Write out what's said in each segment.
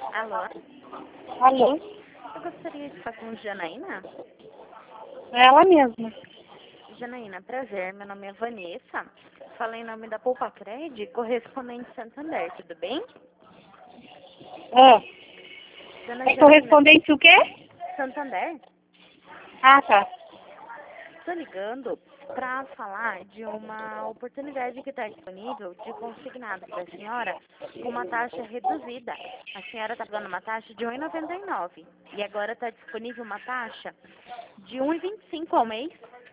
Alô? Alô? Eu gostaria de falar com Janaína. É ela mesma. Janaína, prazer. Meu nome é Vanessa. Falo em nome da Poupa Cred, correspondente Santander, tudo bem? Ah, Dona é Janaína, correspondente o quê? Santander? Ah, tá. Estou ligando para falar de uma oportunidade que está disponível de consignado para a senhora com uma taxa reduzida. A senhora está pagando uma taxa de R$ 1,99 e agora está disponível uma taxa de R$ 1,25 ao mês.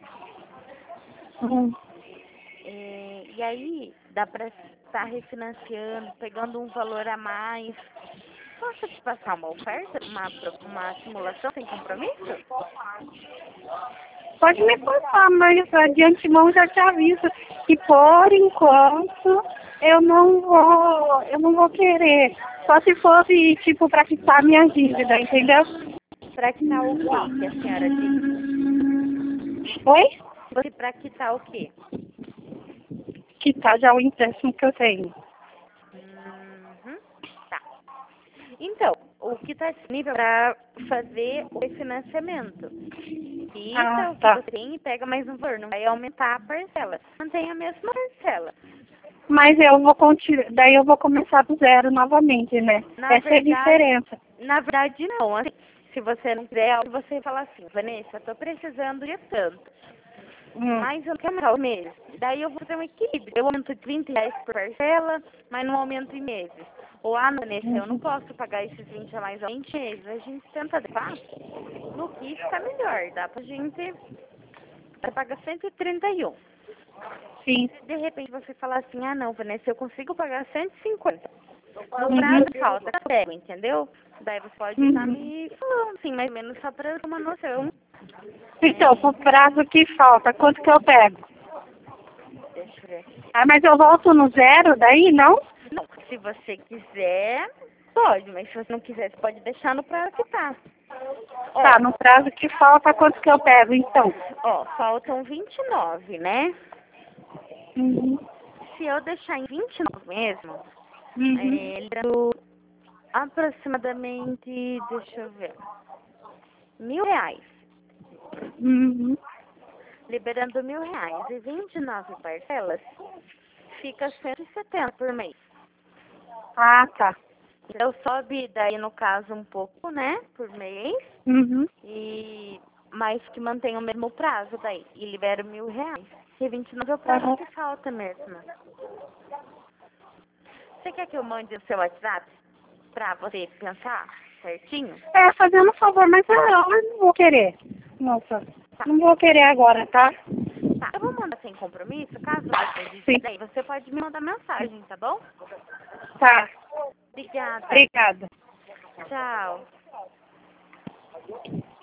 Hum. E aí dá para estar refinanciando, pegando um valor a mais. Posso te passar uma oferta, uma simulação sem compromisso? Pode me passar, mas de antemão já te aviso que por enquanto eu não vou querer. Só se fosse tipo para quitar minha dívida, entendeu? Para quitar o quê que a senhora disse? Oi? Para quitar o quê? Quitar já o empréstimo que eu tenho. Uhum. Tá. Então, o que está disponível para fazer o refinanciamento? Quita Ah, o que tá. você tem e pega mais um valor. Não vai aumentar a parcela. Mantém a mesma parcela. Mas eu vou continuar, daí eu vou começar do zero novamente, né? Essa é a diferença. Na verdade não. Assim, se você não quiser, você fala assim, Vanessa, eu tô precisando de tanto. Mas eu não quero aumentar o mês. Daí eu vou fazer um equilíbrio. Eu aumento R$ 20 por parcela, mas não aumento em meses. Ou, Vanessa, eu não posso pagar esses 20 a mais a 20 meses. A gente tenta adequar no que fica melhor. Dá pra gente... Você paga 131. Sim. Se de repente você falar assim, não, Vanessa, eu consigo pagar 150. No prazo que falta, eu pego, entendeu? Daí você pode estar me falando, assim, mais ou menos só pra ter uma noção. Então, pro prazo que falta, quanto que eu pego? Deixa eu ver aqui. Ah, mas eu volto no zero daí, não? Não, se você quiser, pode, mas se você não quiser, você pode deixar no prazo que tá. Tá, no prazo que falta, quanto que eu pego, então? Faltam 29, né? Uhum. Se eu deixar em 29 mesmo, Uhum. dando aproximadamente, deixa eu ver, R$ 1.000. Uhum. Liberando R$ 1.000 e 29 parcelas, fica 170 por mês. Ah, tá. Então sobe daí no caso um pouco, né, por mês, Uhum. mas que mantém o mesmo prazo daí, e libera R$ 1.000. E 29 é o prazo Uhum. que falta mesmo. Você quer que eu mande o seu WhatsApp pra você pensar certinho? É, fazendo um favor, mas eu não vou querer. Nossa, Tá, não vou querer agora, tá? tá. Eu vou mandar sem compromisso, caso você Sim. decida aí, você pode me mandar mensagem, tá bom? Tá. Obrigada. Obrigada. Tchau.